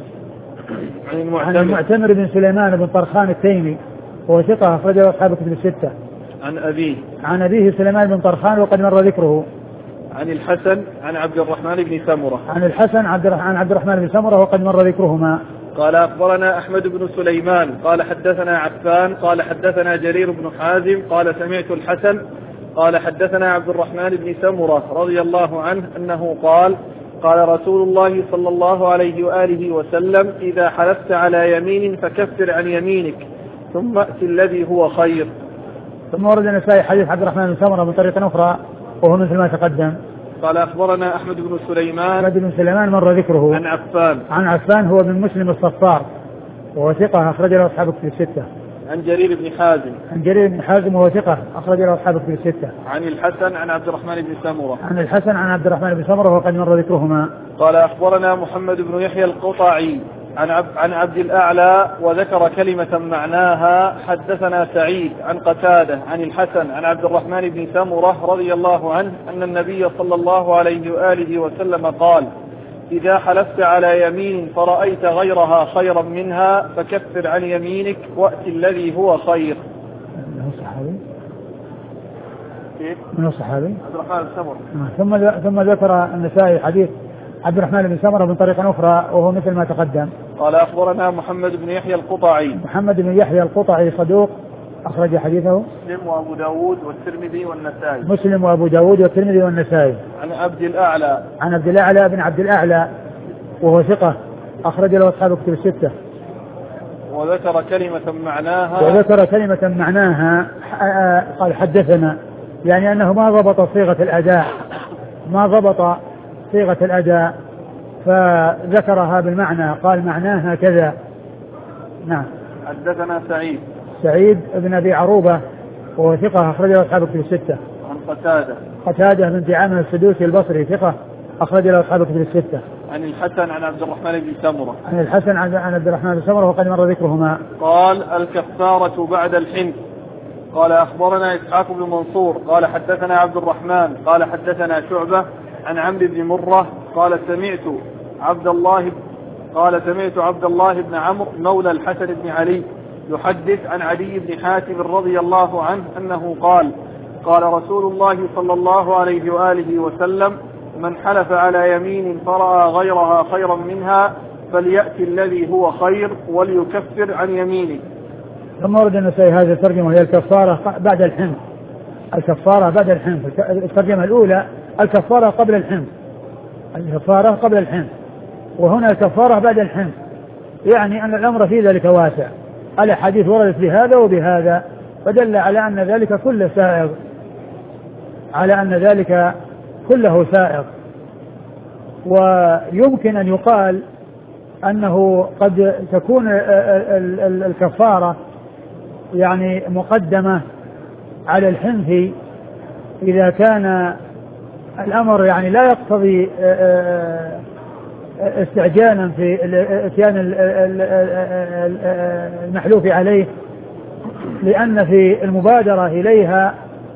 عن المعتمر, عن المعتمر بن سليمان بن طرخان التيمي وهو ثقة أخرجه أصحاب الكتب الستة. عن أبيه عن أبيه سليمان بن طرخان وقد مر ذكره. عن الحسن عن عبد الرحمن بن سمرة عن الحسن عن عبد الرحمن بن سمرة وقد مر ذكرهما. قال أخبرنا أحمد بن سليمان قال حدثنا عفان قال حدثنا جرير بن حازم قال سمعت الحسن قال حدثنا عبد الرحمن بن سمرة رضي الله عنه أنه قال: قال رسول الله صلى الله عليه وآله وسلم: إذا حلفت على يمين فكفر عن يمينك ثم أت الذي هو خير. ثم ورد النسائي حديث عبد الرحمن بن سمرة من طريقة أخرى وهو مثل ما تقدم. قال أخبرنا أحمد بن سليمان أحمد بن سليمان مر ذكره. عن عفان عن عفان هو بن مسلم الصفار وهو ثقة أخرج له أصحاب الكتب الستة. عن جرير بن حازم عن جرير بن حازم وهو ثقة أخرج له أصحاب الكتب الستة. عن الحسن عن عبد الرحمن بن سمرة عن الحسن عن عبد الرحمن بن سمرة وقد مر ذكرهما. قال أخبرنا محمد بن يحيى القطعي عن عبد, عن عبد الأعلى وذكر كلمة معناها: حدثنا سعيد عن قتادة عن الحسن عن عبد الرحمن بن سمرة رضي الله عنه أن النبي صلى الله عليه وآله وسلم قال: إذا حلفت على يمين فرأيت غيرها خيرا منها فكفر عن يمينك وأت الذي هو خير. من هو الصحابي؟ كيف؟ من هو الصحابي؟ عبد الرحمن بن سمرة. ثم ثم ذكر النسائي حديث عبد الرحمن بن سمرة من طريقة أخرى وهو مثل ما تقدم. قال أخبرنا محمد بن يحيى القطعي محمد بن يحيى القطعي صدوق أخرج حديثه مسلم وأبو داود والترمذي والنسائي. مسلم وأبو داود والترمذي والنسائي. عن عبد الأعلى عن عبد الأعلى بن عبد الأعلى وهو ثقة أخرج له أصحاب الكتب الستة. وذكر كلمة معناها وذكر كلمة معناها قال حدثنا، يعني أنه ما ضبط صيغة الأداء ما ضبط صيغة الأداء فذكرها بالمعنى قال معناها كذا. نعم. حدثنا سعيد سعيد بن أبي عروبة وهو ثقة أخرجه أصحاب الكتب الستة. عن قتادة قتادة بن دعامة السدوسي البصري ثقة أخرج له أصحاب الكتب الستة. عن الحسن عن عبد الرحمن بن سمرة عن الحسن عن عبد الرحمن بن سمرة وقد مر ذكرهما. قال: الكفارة بعد الحنث. قال أخبرنا إسحاق بن منصور قال حدثنا عبد الرحمن قال حدثنا شعبة عن عمرو بن مرة قال سمعت عبد الله قال سمعت عبد الله بن عمرو مولى الحسن بن علي يحدث عن علي بن حاتم رضي الله عنه أنه قال: قال رسول الله صلى الله عليه وآله وسلم: من حلف على يمين فرأى غيرها خيرا منها فليأتي الذي هو خير وليكفر عن يمينه. ثم ورد النسائي هذه الترجمة وهي الكفارة بعد الحنث. الكفارة بعد الحنث. الترجمة الأولى الكفارة قبل الحنث. الكفارة قبل الحنث، وهنا الكفارة بعد الحنث، يعني أن الأمر في ذلك واسع. الأحاديث وردت بهذا وبهذا فدل على أن ذلك كله سائغ على أن ذلك كله سائغ. ويمكن أن يقال أنه قد تكون الكفارة يعني مقدمة على الحنث إذا كان الأمر يعني لا يقتضي استعجالا في اتيان المحلوف عليه، لأن في المبادرة إليها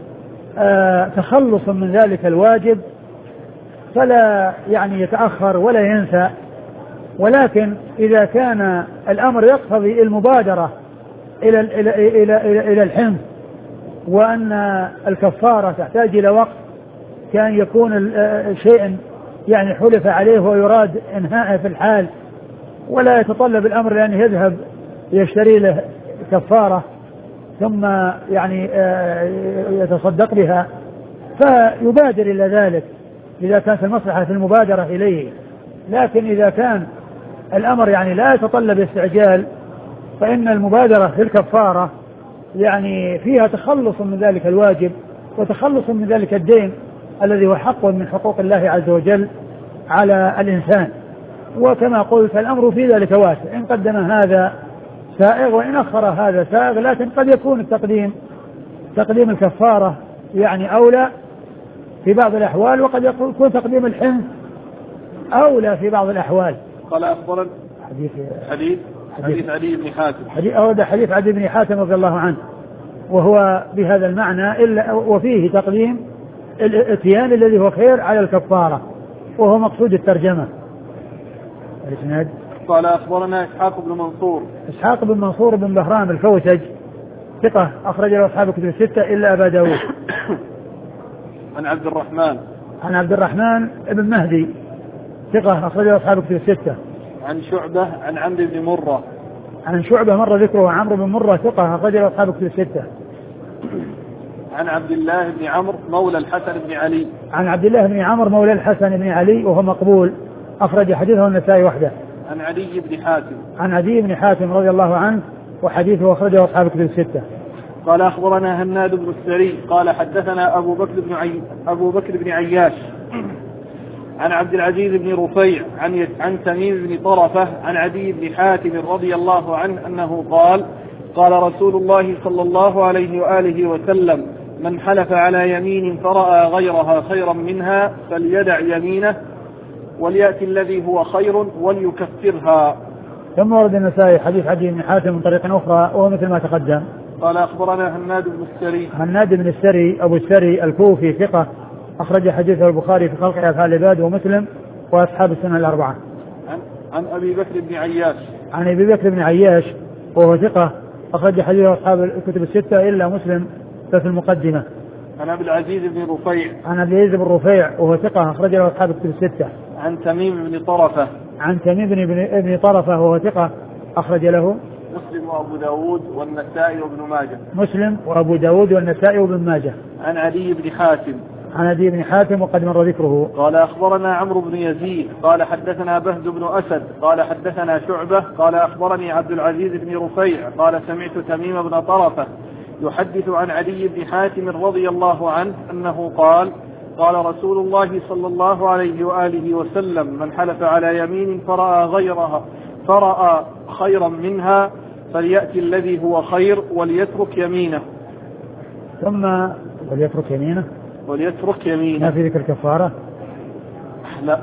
تخلص من ذلك الواجب فلا يعني يتأخر ولا ينسى. ولكن إذا كان الأمر يقتضي المبادرة إلى إلى إلى إلى, إلى الحنث، وأن الكفارة تحتاج إلى وقت، كان يكون شيء يعني حلف عليه ويراد إنهاءه في الحال، ولا يتطلب الأمر لأن يذهب يشتري له كفارة، ثم يعني يتصدق بها فيبادر إلى ذلك إذا كانت المصلحة في المبادرة إليه. لكن إذا كان الأمر يعني لا يتطلب استعجال فإن المبادرة في الكفارة يعني فيها تخلص من ذلك الواجب وتخلص من ذلك الدين الذي هو حق من حقوق الله عز وجل على الإنسان. وكما قلت الأمر في ذلك واسع، إن قدم هذا سائغ وإن أخر هذا سائغ، لكن قد يكون التقديم تقديم الكفارة يعني أولى في بعض الأحوال، وقد يكون تقديم الحنث أولى في بعض الأحوال. قال أخبرنا حديث حديث حديث علي بن حاتم حديث أو حديث علي بن حاتم رضي الله عنه، وهو بهذا المعنى إلا وفيه تقديم الاتيان الذي هو خير على الكفارة، وهو مقصود الترجمة. الإسناد قال أخبرنا إسحاق بن منصور إسحاق بن منصور بن بهرام الكوسج ثقة أخرج له أصحاب الكتب الستة إلا أبا داود. عن عبد الرحمن عن عبد الرحمن بن مهدي ثقة أخرج له أصحاب الكتب الستة. عن شعبة عن عمرو بن مرة عن شعبة مر ذكره عمرو بن مرة ثقة أخرج له أصحاب الكتب الستة. عن عبد الله بن عمرو مولى الحسن بن علي عن عبد الله بن عمرو مولى الحسن بن علي وهو مقبول أخرج حديثه النسائي وحده. عن علي بن حاتم عن عدي بن حاتم رضي الله عنه وحديثه أخرجه أصحاب الكتب الستة. قال أخبرنا هناد بن السري قال حدثنا أبو بكر بن عي... أبو بكر بن عياش عن عبد العزيز بن رفيع عن عن تميم بن طرفة عن عدي بن حاتم رضي الله عنه أنه قال قال رسول الله صلى الله عليه وآله وسلم من حلف على يمين فرأى غيرها خيرا منها فليدع يمينه وليأتي الذي هو خير وليكفرها. ثم ورد النسائي حديث عدي بن حاتم من طريق أخرى وهو مثل ما تقدم. قال أخبرنا هناد بن السري هناد بن السري أبو السري الكوفي ثقة أخرج حديثه البخاري في خلق أفعال العباد ومسلم وأصحاب السنة الأربعة. عن, عن أبي بكر بن عياش عن أبي بكر بن عياش وهو ثقة أخرج حديثه أصحاب الكتب الستة إلا مسلم في المقدمة. عن عبد العزيز بن رفيع عن عبد العزيز بن رفيع وهو ثقة أخرج له أصحاب الكتب الستة. عن تميم بن طرفة عن تميم بن ابن طرفة وهو ثقة أخرج له مسلم وأبو داود والنسائي وابن ماجه. مسلم وأبو داود والنسائي وابن ماجه. عن علي بن حاتم عن عدي بن حاتم وقد مر ذكره. قال أخبرنا عمرو بن يزيد قال حدثنا بهز بن أسد قال حدثنا شعبة قال أخبرني عبد العزيز بن رفيع قال سمعت تميم بن طرفة يحدث عن علي بن حاتم رضي الله عنه أنه قال قال رسول الله صلى الله عليه وآله وسلم من حلف على يمين فرأى غيرها فرأى خيرا منها فليأتي الذي هو خير وليترك يمينه. ثم وليترك يمينه وليترك يمينه ما في ذكر كفارة. لا.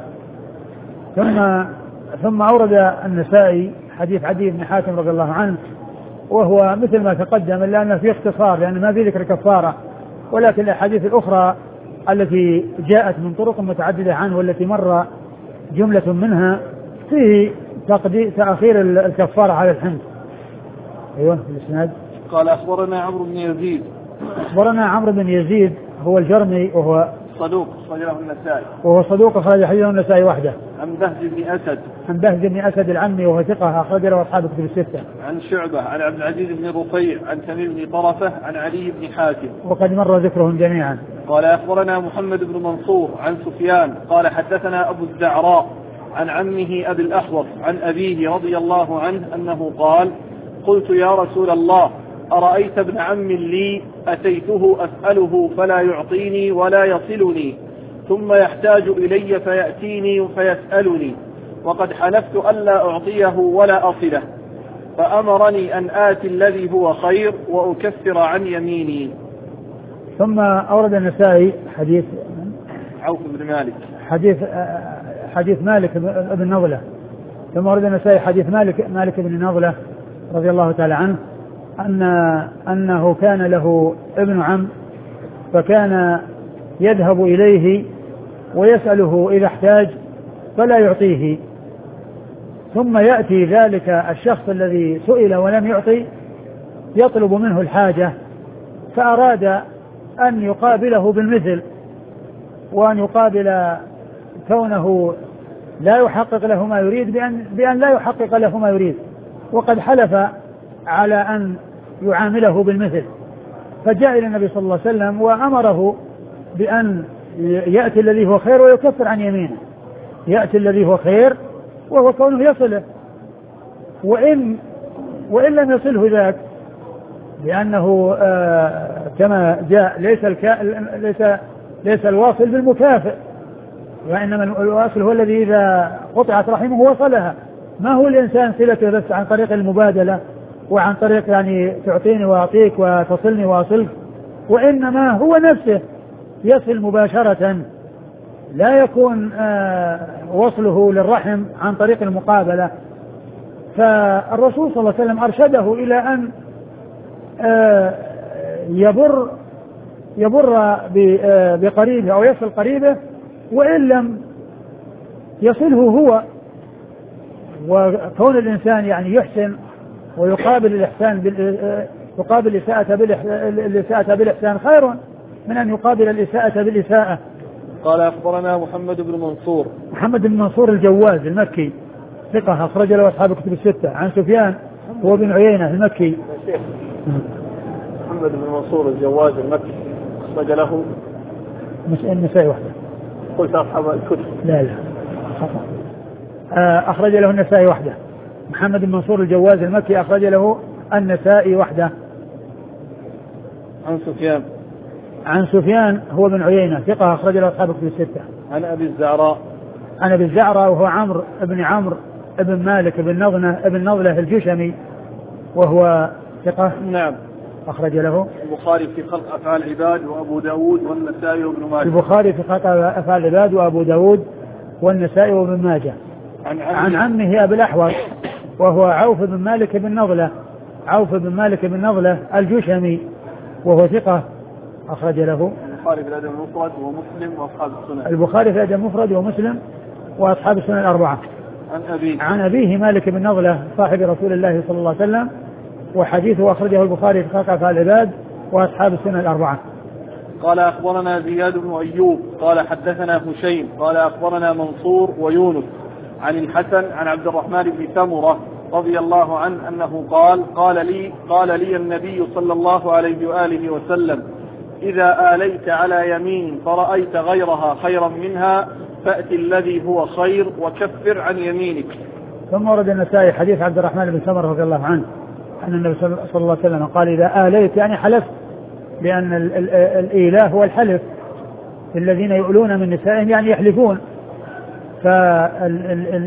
ثم ثم أورد النسائي حديث عدي بن حاتم رضي الله عنه وهو مثل ما تقدم إلا أنه فيه اختصار لأن ما في ذكر كفارة، ولكن الأحاديث الأخرى التي جاءت من طرق متعددة عنه والتي مر جملة منها فيه تأخير الكفارة على الحنث. أيوة في الإسناد. قال أخبرنا عمرو بن يزيد أخبرنا عمرو بن يزيد هو الجرمي وهو صدوق أخرج له النسائي وهو صدوق أخرج حديثه النسائي وحده. عن بهز بن أسد عن بهز بن أسد العمي وهو ثقة أخرج له أصحاب الكتب الستة. عن شعبة عن عبد العزيز بن رفيع عن تميم بن طرفة عن علي بن حاتم وقد مر ذكرهم جميعا. قال أخبرنا محمد بن منصور عن سفيان قال حدثنا أبو الزعراء عن عمه أبي الأحوص عن أبيه رضي الله عنه أنه قال قلت يا رسول الله أرأيت ابن عم لي أتيته أسأله فلا يعطيني ولا يصلني ثم يحتاج إلي فيأتيني فيسألني وقد حلفت ألا أعطيه ولا أصله فأمرني أن آتي الذي هو خير وأكفر عن يميني. ثم أورد النسائي حديث عوف بن مالك حديث حديث مالك بن نضلة. ثم أورد النسائي حديث مالك مالك بن نضلة رضي الله تعالى عنه أن أنه كان له ابن عم فكان يذهب إليه ويسأله إذا احتاج فلا يعطيه، ثم يأتي ذلك الشخص الذي سئل ولم يعطي يطلب منه الحاجة فأراد أن يقابله بالمثل وأن يقابل كونه لا يحقق له ما يريد بأن, بأن لا يحقق له ما يريد، وقد حلف على أن يعامله بالمثل. فجاء إلى النبي صلى الله عليه وسلم وأمره بأن يأتي الذي هو خير ويكفر عن يمينه، يأتي الذي هو خير وهو كونه يصله، وإن وإن لم يصله ذاك لأنه آه كما جاء ليس الكا ليس ليس الواصل بالمكافئ، وإنما الواصل هو الذي إذا قطعت رحمه وصلها. ما هو الإنسان صلته بس عن طريق المبادلة وعن طريق يعني تعطيني وأعطيك وتصلني وأصلك، وإنما هو نفسه يصل مباشرة، لا يكون آه وصله للرحم عن طريق المقابلة. فالرسول صلى الله عليه وسلم أرشده إلى أن آه يبر يبر بقريبه أو يصل قريبه، وإن لم يصله هو. وكون الإنسان يعني يحسن ويقابل الإحسان يقابل الإساءة بالإساءة بالإحسان خير من أن يقابل الإساءة بالإساءة. قال أخبرنا محمد بن منصور محمد بن منصور الجواز المكي ثقة أخرج له أصحاب الكتب الستة. عن سفيان هو بن عيينة المكي. محمد بن منصور الجواز المكي أخرج له النسائي وحده. قلت أصحاب الكتب لا لا خطأ. أخرج له النسائي وحده. محمد بن منصور الجواز المكي أخرج له النسائي وحده. عن سفيان عن سفيان هو بن عيينة ثقة أخرج له أصحاب الكتب الستة. عن أبي الزعراء عن أبي الزعراء وهو عمرو بن عمرو بن مالك بن نضلة بن نضلة الجشمي وهو ثقة. نعم. أخرج له البخاري في خلق أفعال العباد وأبو داود والنسائي وابن ماجه. البخاري في خلق أفعال العباد وأبو داود والنسائي وابن ماجه. عن, عن عمه أبي الأحوص وهو عوف بن مالك بن نضلة عوف بن مالك بن نضلة الجشمي وهو ثقة أخرج له البخاري في الأدب المفرد ومسلم وأصحاب السنن. البخاري في الأدب المفرد ومسلم وأصحاب السنن الأربعة. عن أبيه عن أبيه مالك بن نضلة صاحب رسول الله صلى الله عليه وسلم، وحديثه أخرجه البخاري في خلق أفعال العباد وأصحاب السنن الأربعة. قال أخبرنا زياد بن أيوب قال حدثنا هشيم قال أخبرنا منصور ويونس عن الحسن عن عبد الرحمن بن سمرة رضي الله عنه أنه قال قال لي قال لي النبي صلى الله عليه وآله وسلم إذا آليت على يمين فرأيت غيرها خيرا منها فأت الذي هو خير وكفر عن يمينك. ثم ورد النسائي حديث عبد الرحمن بن سمرة رضي الله عنه أن النبي صلى الله عليه وسلم قال إذا آليت يعني حلفت، لأن الإيلاء هو الحلف، الذين يؤلون من نسائهم يعني يحلفون، فال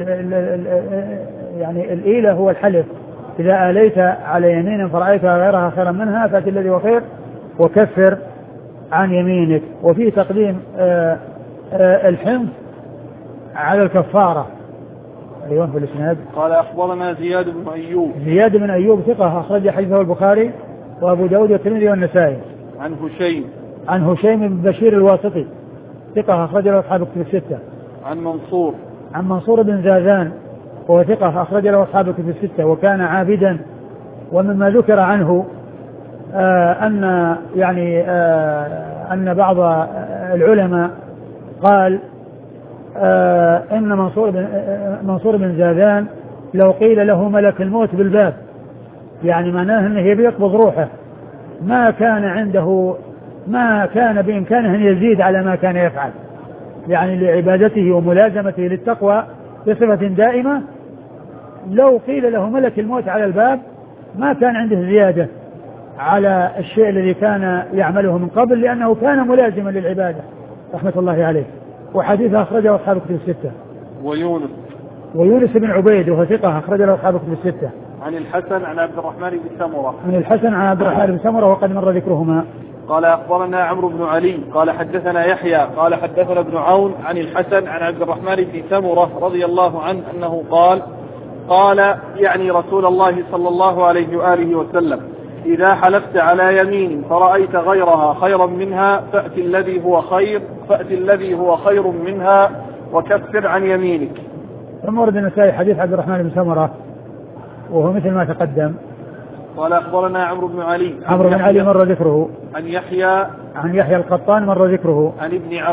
يعني الإيلاء هو الحلف. إذا آليت على يمين فرأيت غيرها خيرا منها فأت الذي هو خير وكفر عن يمينك. وفي تقديم آآ آآ الحنث على الكفارة. أيوة في الإسناد. قال أخبرنا زياد بن أيوب زياد بن أيوب ثقة أخرج حديثه البخاري وأبو داود والترمذي والنسائي. عن هشيم عن هشيم بن بشير الواسطي ثقة أخرج له أصحاب الكتب الستة. عن منصور عن منصور بن زازان وهو ثقة أخرج له أصحاب الكتب الستة وكان عابدا. ومما ذكر عنه آه أن يعني آه أن بعض العلماء قال آه إن منصور بن آه منصور بن زازان لو قيل له ملك الموت بالباب، يعني معناه أنه يبي يقبض روحه، ما كان عنده ما كان بإمكانه أن يزيد على ما كان يفعل، يعني لعبادته وملازمته للتقوى بصفة دائمة. لو قيل له ملك الموت على الباب ما كان عنده زيادة على الشيء الذي كان يعمله من قبل، لأنه كان ملازما للعبادة رحمة الله عليه. وحديث أخرجه أصحاب الكتب الستة. ويونس ويونس بن عبيد وهو ثقة أخرج له أصحاب الكتب الستة. عن الحسن عن عبد الرحمن بن سمرة عن الحسن عن عبد الرحمن بن سمرة وقد مر ذكرهما. قال أخبرنا عمرو بن علي قال حدثنا يحيى قال حدثنا ابن عون عن الحسن عن عبد الرحمن بن سمرة رضي الله عنه أنه قال قال يعني رسول الله صلى الله عليه وآله وسلم إذا حلفت على يمين فرأيت غيرها خيرا منها فأت الذي هو خير فأت الذي هو خير منها وكفر عن يمينك. ثم ورد النسائي حديث عبد الرحمن بن سمرة وهو مثل ما تقدم. قال أخبرنا عمرو بن علي عمرو بن علي مر ذكره. عن يحيى عن يحيى القطان مر ذكره. عن ابن عون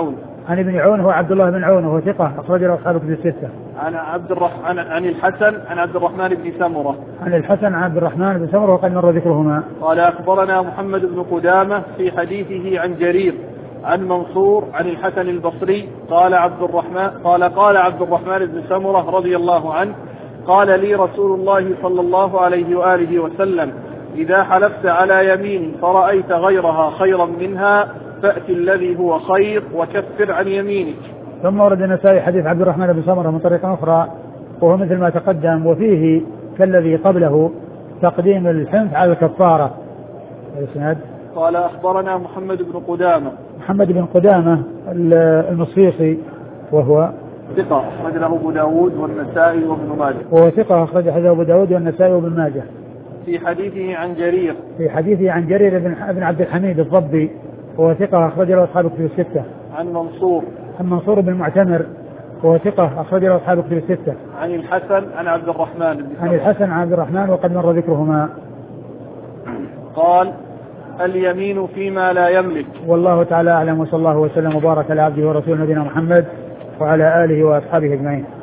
عن ابن عون هو عبد الله بن عون وهو ثقة أخرج له أصحاب الكتب الستة. عن عبد الرحمن عن, عن الحسن عن عبد الرحمن بن سمرة عن الحسن عن عبد الرحمن بن سمرة وقد مر ذكرهما. قال أخبرنا محمد بن قدامة في حديثه عن جرير عن منصور عن الحسن البصري قال عبد الرحمن قال قال عبد الرحمن بن سمرة رضي الله عنه قال لي رسول الله صلى الله عليه وآله وسلم إذا حلفت على يمين فرأيت غيرها خيرا منها فأت الذي هو خير وكفر عن يمينك. ثم ورد النسائي حديث عبد الرحمن بن سمرة من طريق أخرى وهو مثل ما تقدم وفيه كالذي قبله تقديم الحنث على الكفارة. الإسناد قال أخبرنا محمد بن قدامة محمد بن قدامة المصيصي وهو ثقة أخرج له أبو داود والنسائي وابن ماجه وهو ثقة أخرج له أبو داود والنسائي وابن ماجه. في حديثه عن جرير في حديثه عن جرير بن عبد الحميد الضبي وهو ثقة أخرج له أصحاب الكتب الستة. عن منصور عن منصور بن معتمر وهو ثقة أخرج له أصحاب الكتب الستة. عن الحسن عن عبد الرحمن بن عن الحسن عن عبد الرحمن وقد مر ذكرهما. قال اليمين فيما لا يملك. والله تعالى أعلم وصلى الله وسلم وبارك على عبده ورسوله نبينا محمد وعلى آله وأصحابه أجمعين.